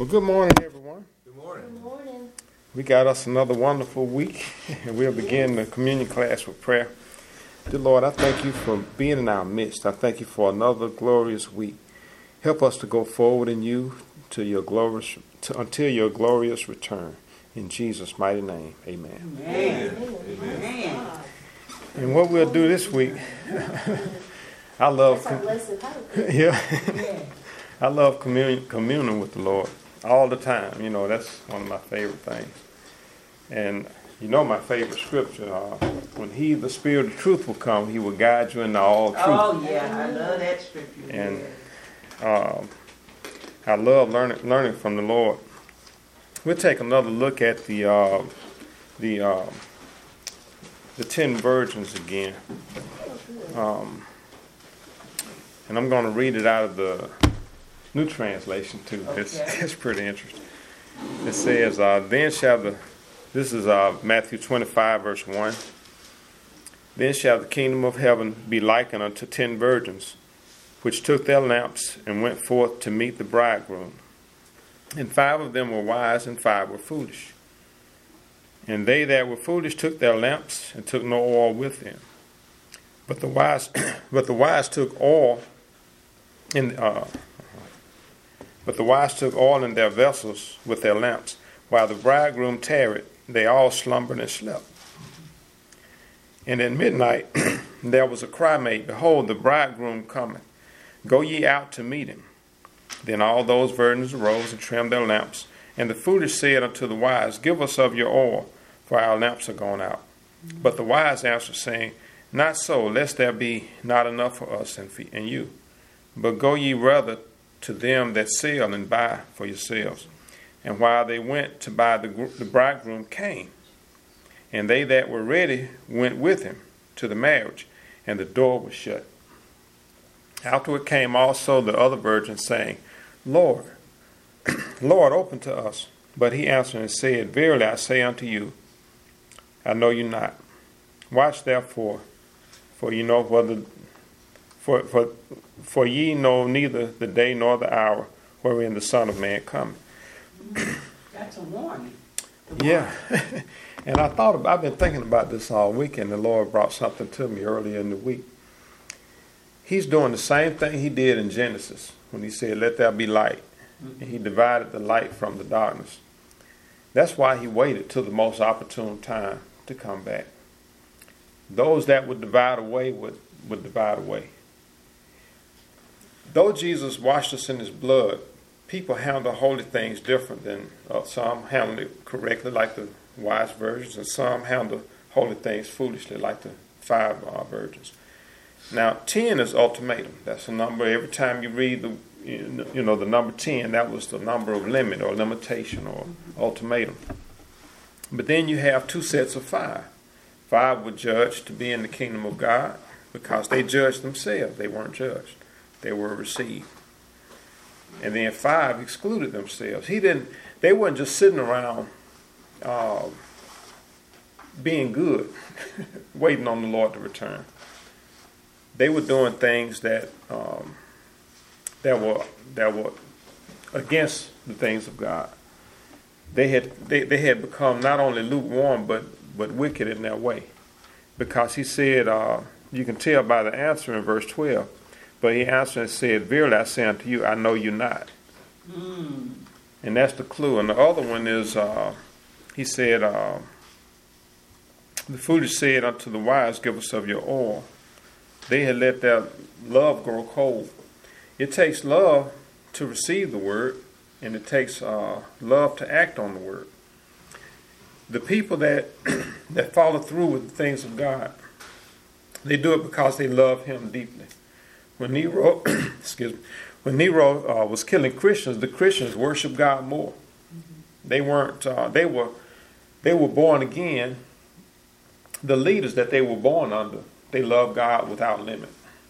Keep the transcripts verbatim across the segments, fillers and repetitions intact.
Well, good morning, everyone. Good morning. Good morning. We got us another wonderful week, and we'll begin the communion class with prayer. Dear Lord, I thank you for being in our midst. I thank you for another glorious week. Help us to go forward in you to your glorious, to, until your glorious return. In Jesus' mighty name, amen. Amen. Amen. Amen. And what we'll do this week, I love, That's our lesson. How to yeah, Yeah. I love communion, communing with the Lord all the time. You know, that's one of my favorite things. And you know my favorite scripture, uh, when he, the Spirit of truth, will come, he will guide you into all truth. Oh yeah, I love that scripture. And Yeah. um, I love learning learning from the Lord. We'll take another look at the uh, the uh, the ten virgins again, um, and I'm going to read it out of the New Translation too. It's Okay. it's pretty interesting. It says, uh, "Then shall the," this is uh, Matthew twenty-five verse one. "Then shall the kingdom of heaven be likened unto ten virgins, which took their lamps and went forth to meet the bridegroom. And five of them were wise, and five were foolish. And they that were foolish took their lamps, and took no oil with them. But the wise, but the wise took oil in, uh, but the wise took oil in their vessels with their lamps. While the bridegroom tarried, they all slumbered and slept. And at midnight there was a cry made, Behold, the bridegroom cometh. Go ye out to meet him. Then all those virgins arose and trimmed their lamps. And the foolish said unto the wise, Give us of your oil, for our lamps are gone out. But the wise answered, saying, Not so, lest there be not enough for us and, for, and you. But go ye rather to them that sell and buy for yourselves. And while they went to buy, the, the bridegroom came. And they that were ready went with him to the marriage, and the door was shut. Afterward came also the other virgins, saying, Lord, Lord, open to us. But he answered and said, Verily I say unto you, I know you not. Watch therefore, for you know whether, for for for ye know neither the day nor the hour wherein the Son of Man cometh. That's a warning. Yeah, and I thought about, I've been thinking about this all week, and the Lord brought something to me earlier in the week. He's doing the same thing he did in Genesis when he said, Let there be light. And he divided the light from the darkness. That's why he waited till the most opportune time to come back. Those that would divide away would, would divide away. Though Jesus washed us in his blood, people handle holy things different than uh, some handle it correctly, like the wise virgins, and some handle holy things foolishly, like the five uh, virgins. Now, ten is ultimatum. That's a number. Every time you read the, you know, the number ten, that was the number of limit or limitation or ultimatum. But then you have two sets of five. Five were judged to be in the kingdom of God because they judged themselves. They weren't judged. They were received. And then five excluded themselves. He didn't. They weren't just sitting around uh, being good, waiting on the Lord to return. They were doing things that um, that were that were against the things of God. They had they, they had become not only lukewarm but but wicked in their way, because he said, uh, you can tell by the answer in verse twelve. But he answered and said, Verily I say unto you, I know you not. Mm. And that's the clue. And the other one is, uh, he said, uh, the foolish said unto the wise, Give us of your oil. They had let their love grow cold. It takes love to receive the word, and it takes uh, love to act on the word. The people that that follow through with the things of God, they do it because they love him deeply. When Nero, excuse me, when Nero uh, was killing Christians, the Christians worshiped God more. Mm-hmm. They weren't. Uh, they were. They were born again. The leaders that they were born under, they loved God without limit.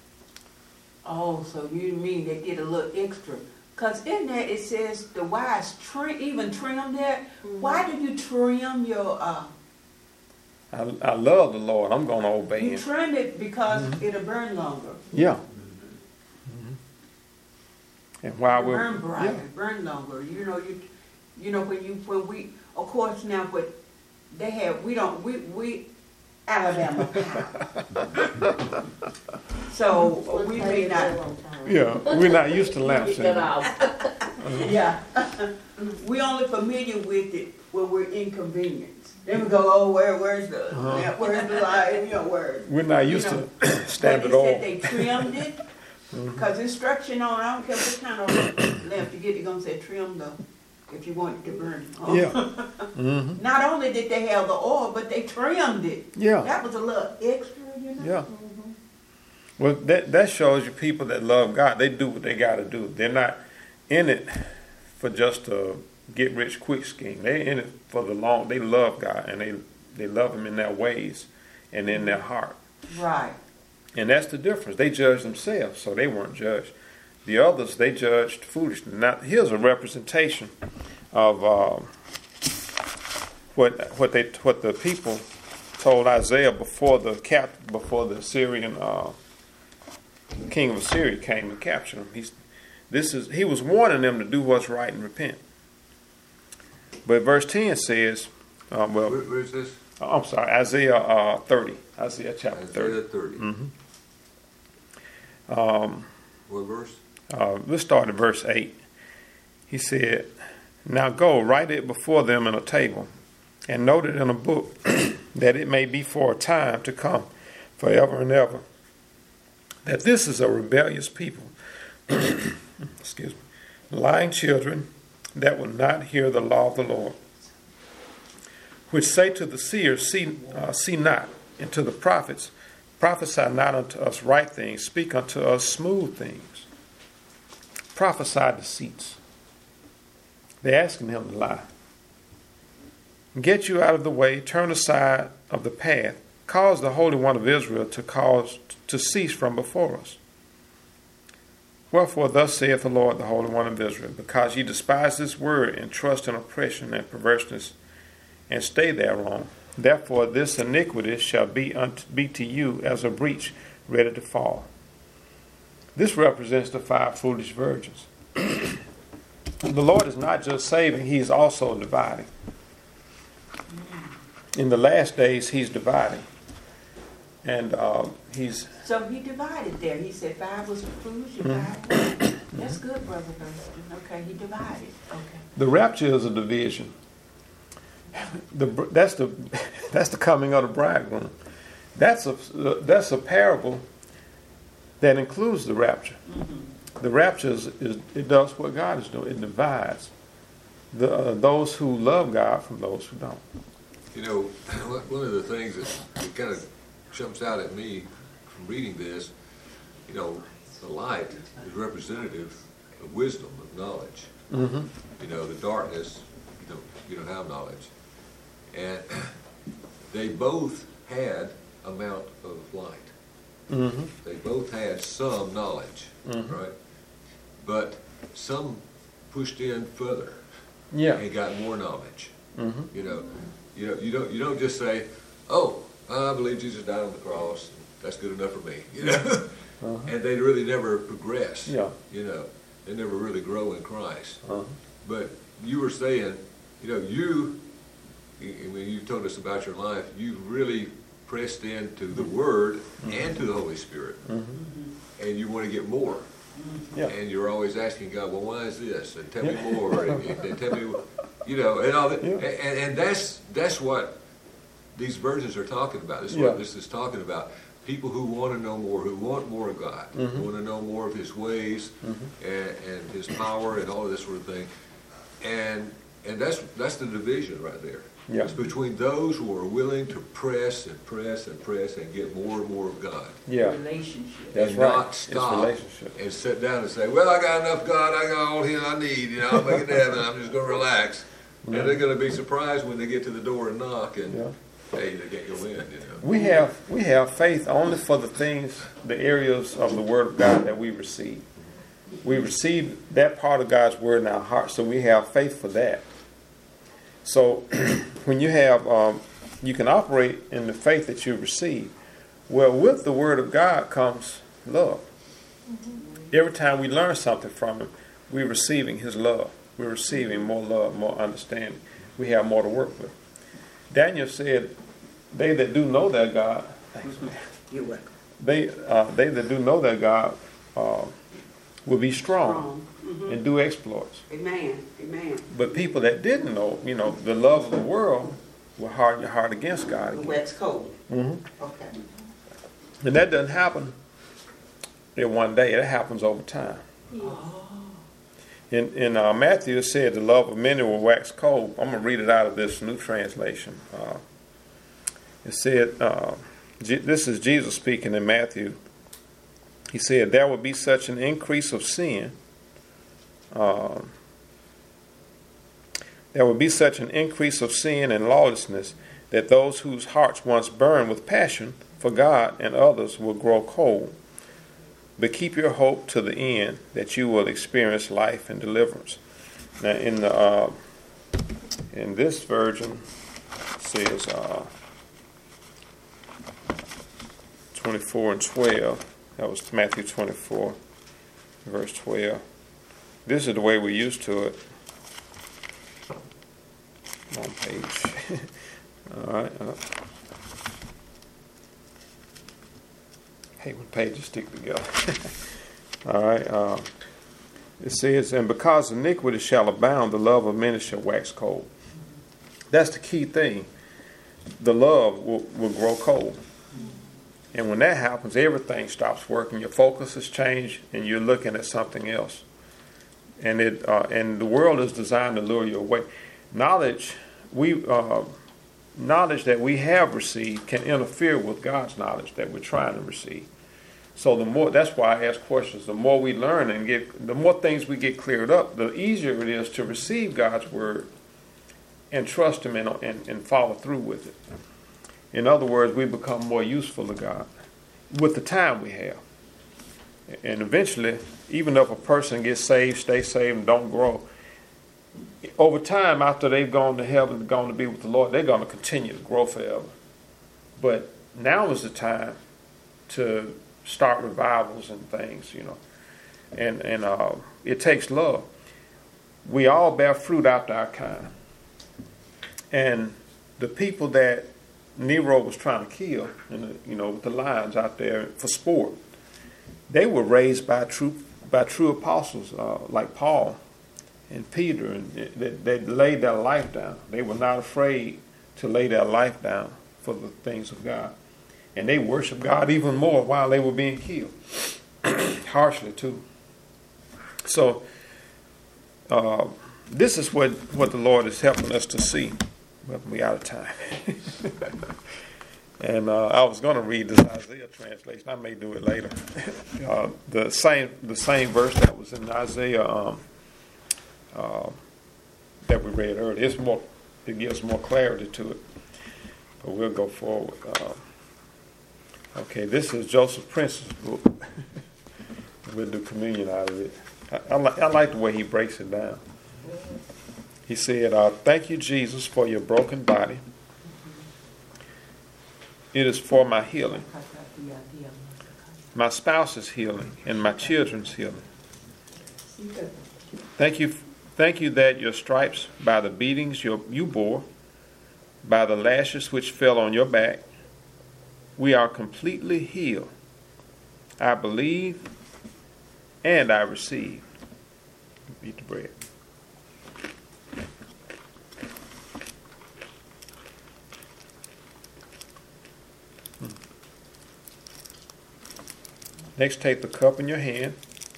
Oh, so you mean they get a little extra? Because in there it says the wise trim, even trim that. Mm-hmm. Why do you trim your? Uh, I, I love the Lord. I'm going to obey you him. trim it because mm-hmm. it'll burn longer. Yeah. And while we're burn brighter, yeah. burn longer. You know, you, you know when you when we, of course now, but they have we don't we we Alabama power. So we may not. Yeah, we're not used to lamps Get anymore. out. Yeah, we only familiar with it when we're inconvenienced. Then we go, oh, where where's the Uh-huh. lamp? Where's the light? You know, where? We're not used You know, to standard But oil. they said they trimmed it, because instruction on, I don't care what kind of lamp you get, they're gonna say trim the, if you want it to burn. Oh. Yeah. hmm Not only did they have the oil, but they trimmed it. Yeah. That was a little extra, you know? Yeah. Well, that that shows you people that love God. They do what they got to do. They're not in it for just a get rich quick scheme. They're in it for the long. They love God and they they love Him in their ways and in their heart. Right. And that's the difference. They judged themselves, so they weren't judged. The others, they judged foolishly. Now, here's a representation of uh, what what they what the people told Isaiah before the cap before the Assyrian uh, king of Assyria came and captured him. He's this is he was warning them to do what's right and repent. But verse ten says, uh, well, Where, where's this? I'm sorry, Isaiah uh, thirty, Isaiah chapter thirty. Isaiah thirty. Mm-hmm. Um, What verse? uh, let's start at verse eight. He said, "Now go, write it before them in a table, and note it in a book, that it may be for a time to come, forever and ever, that this is a rebellious people, excuse me, lying children that will not hear the law of the Lord, which say to the seers, see, uh, see not, and to the prophets, prophesy not unto us right things, speak unto us smooth things, prophesy deceits." They're asking him to lie. "Get you out of the way, turn aside of the path, cause the Holy One of Israel to cause to cease from before us. Wherefore thus saith the Lord, the Holy One of Israel, because ye despise this word, and trust in oppression and perverseness, and stay thereon, therefore this iniquity shall be unto, be to you as a breach ready to fall." This represents the five foolish virgins. The Lord is not just saving, He is also dividing. In the last days, He's dividing. And uh, He's... So he divided there. He said five was foolish, you divided. That's good, Brother Thurston. Okay, he divided. Okay. The rapture is a division. The, that's the that's the coming of the bridegroom. That's a that's a parable that includes the rapture. Mm-hmm. The rapture is, is it does what God is doing. It divides the uh, those who love God from those who don't. You know, one of the things that, that kind of jumps out at me from reading this, you know, the light is representative of wisdom, of knowledge. Mm-hmm. You know, the darkness, you don't, you don't have knowledge. And they both had amount of light. Mm-hmm. They both had some knowledge, Mm-hmm. right? But some pushed in further Yeah. and got more knowledge. Mm-hmm. You know, you know, you don't you don't just say, "Oh, I believe Jesus died on the cross. That's good enough for me." You know, Uh-huh. and they really never progress. Yeah. You know, they never really grow in Christ. Uh-huh. But you were saying, you know, you when you told us about your life, you really pressed into the Word Mm-hmm. and to the Holy Spirit, Mm-hmm. and you want to get more. Yeah. And you're always asking God, well, why is this? And tell me more. and, and tell me, you know, and all that. Yeah. And, and that's that's what these verses are talking about. This is Yeah. what this is talking about. People who want to know more, who want more of God, Mhm. who want to know more of His ways Mhm. and, and His power and all of this sort of thing. And and that's that's the division right there. Yeah. It's between those who are willing to press and press and press and get more and more of God. Yeah. Relationship. That's and right. not It's stop relationship. and sit down and say, "Well, I got enough God. I got all Him I need. You know, I'll make it to heaven. I'm just going to relax." Yeah. And they're going to be surprised when they get to the door and knock, and Yeah. hey, they can't go in. You know. We have we have faith only for the things, the areas of the Word of God that we receive. We receive that part of God's Word in our heart, so we have faith for that. So when you have, um, you can operate in the faith that you receive. Well, with the Word of God comes love. Mm-hmm. Every time we learn something from Him, we're receiving his love. We're receiving more love, more understanding. We have more to work with. Daniel said, they that do know their God, You're welcome. they uh, they that do know their God uh, will be strong Strong. Mhm. and do exploits. Amen. Amen. But people that didn't know, you know, the love of the world will harden your heart against God The again. wax cold. Mm-hmm. Okay. And that doesn't happen in one day. It happens over time. Oh. In, in uh, Matthew, it said, the love of many will wax cold. I'm going to read it out of this new translation. Uh, it said, uh, Je- this is Jesus speaking in Matthew. He said, there will be such an increase of sin. Um, there will be such an increase of sin and lawlessness that those whose hearts once burned with passion for God and others will grow cold. But keep your hope to the end that you will experience life and deliverance. Now, in the uh, in this version, it says uh, twenty-four and twelve. That was Matthew twenty-four, verse twelve. This is the way we're used to it. On page. All right. Uh, Hey, when pages stick together. All right. Uh, it says, and because iniquity shall abound, the love of many shall wax cold. That's the key thing. The love will, will grow cold. And when that happens, everything stops working. Your focus has changed, and you're looking at something else. And it uh, and the world is designed to lure you away. Knowledge, we uh, knowledge that we have received can interfere with God's knowledge that we're trying to receive. So the more, that's why I ask questions. The more we learn and get, the more things we get cleared up, the easier it is to receive God's word and trust Him and, and, and follow through with it. In other words, we become more useful to God with the time we have. And eventually, even if a person gets saved, stay saved, and don't grow, over time, after they've gone to heaven and gone to be with the Lord, they're going to continue to grow forever. But now is the time to start revivals and things, you know. And and uh, it takes love. We all bear fruit after our kind. And the people that Nero was trying to kill, you know, with the lions out there for sport, they were raised by true by true apostles uh, like Paul and Peter, and they, they laid their life down. They were not afraid to lay their life down for the things of God. And they worshiped God even more while they were being killed. Harshly, too. So, uh, this is what, what the Lord is helping us to see. But we're out of time. And uh, I was going to read this Isaiah translation. I may do it later. uh, the same the same verse that was in Isaiah um, uh, that we read earlier. It's more, it gives more clarity to it. But we'll go forward. Uh, okay, this is Joseph Prince's book. We'll do communion out of it. I, I, li- I like the way he breaks it down. He said, uh, thank you, Jesus, for your broken body. It is for my healing. My spouse's healing and my children's healing. Thank you, thank you that your stripes, by the beatings you, you bore, by the lashes which fell on your back, we are completely healed. I believe and I receive. Eat the bread. Next, take the cup in your hand.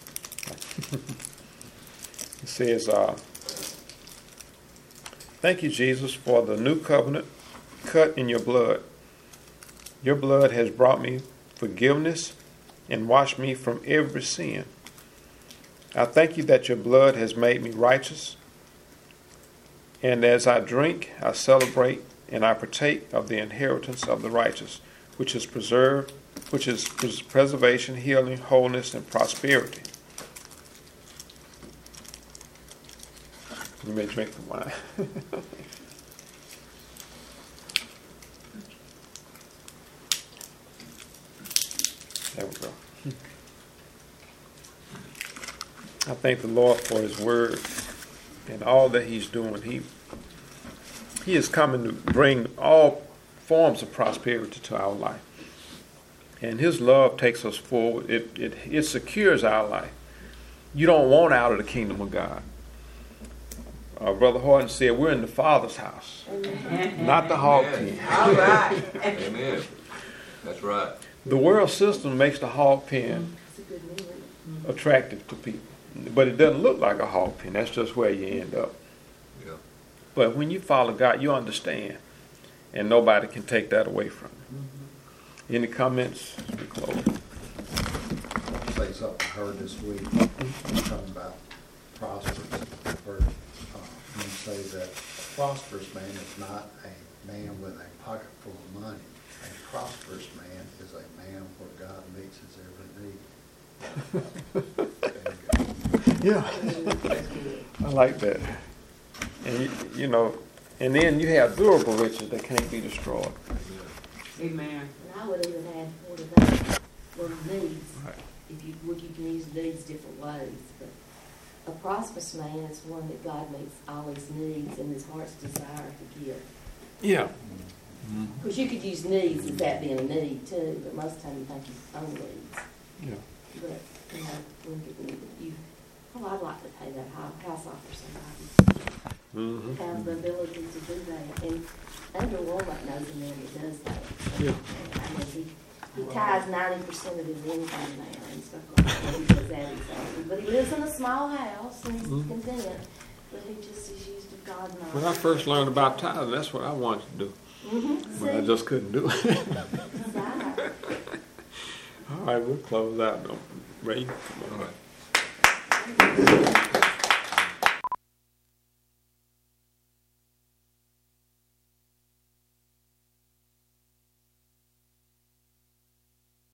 It says, uh, thank you, Jesus, for the new covenant cut in your blood. Your blood has brought me forgiveness and washed me from every sin. I thank you that your blood has made me righteous. And as I drink, I celebrate and I partake of the inheritance of the righteous, which is preserved, which is preservation, healing, wholeness, and prosperity. You may drink the wine. There we go. I thank the Lord for His Word and all that He's doing. He He is coming to bring all forms of prosperity to our life. And His love takes us forward. It, it, it secures our life. You don't want out of the kingdom of God. Uh, Brother Horton said, we're in the Father's house, not the hog pen. All right. Amen. That's right. The world system makes the hog pen attractive to people. But it doesn't look like a hog pen. That's just where you end up. Yeah. But when you follow God, you understand. And nobody can take that away from you. Any comments? We close. Say something I heard this week, talking about prosperous. I've heard uh, you say that a prosperous man is not a man with a pocket full of money. A prosperous man is a man where God meets his every need. Yeah. I like that. And you, you know, and then you have durable riches that can't be destroyed. Amen. And I would even add more to that, were needs. Right. If you, look, you can use needs different ways, but a prosperous man is one that God meets all his needs and his heart's desire to give. Yeah. Because you could use needs as that being a need too, but most of the time you think you own needs. Yeah. But, you know, when you, you oh, I'd like to pay that hou- house off for somebody. Mm-hmm. Have the ability to do that. And Andrew Womack knows a man that does that. Yeah. I mean, he, he ties ninety percent of his income now and stuff like that. He does that exactly. But he lives in a small house and he's Mhm. content. But he just is used to God knowledge. When I first learned about tithing, that's what I wanted to do. Mm-hmm. But I just couldn't do it. Right. All right, we'll close out. Ray, come on. All right.